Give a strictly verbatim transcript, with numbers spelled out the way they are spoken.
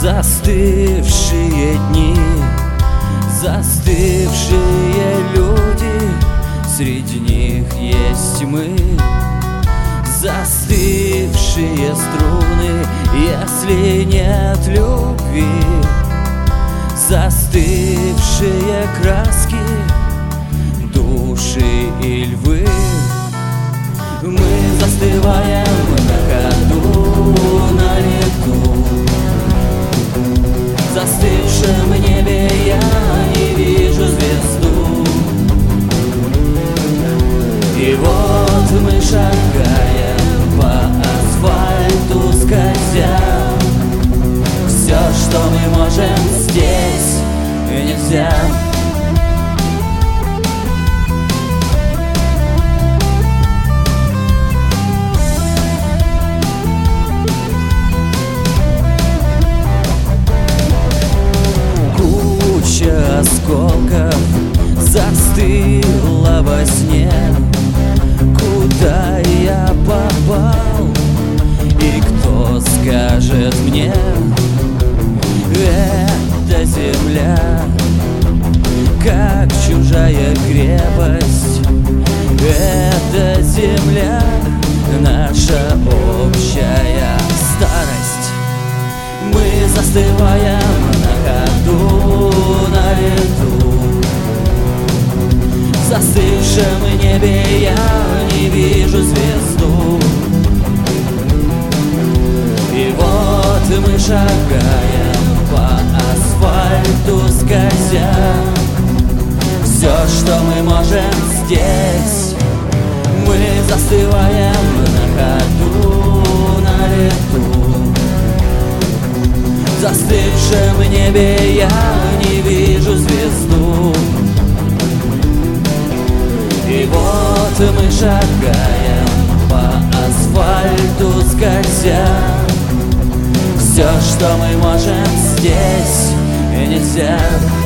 Застывшие дни, застывшие люди, среди них есть мы. Застывшие струны, если нет любви, застывшие краски, души и львы. Мы застываем на ходу, на лету. В застывшем небе я не вижу звезду. И вот мы шагаем по асфальту скользя. Все, что мы можем здесь, нельзя. Куча осколков застыла во сне. Куда я попал? И кто скажет мне? Эта земля, как чужая крепость. Эта земля, наша общая старость. Мы застываем на ходу, на лету. В застывшем небе я не вижу звезду. И вот мы шагаем по асфальту скользя. Все, что мы можем здесь, мы застываем на ходу, на лету. В застывшем небе я не вижу звезду. И вот мы шагаем по асфальту скользя. Все, что мы можем здесь, нельзя.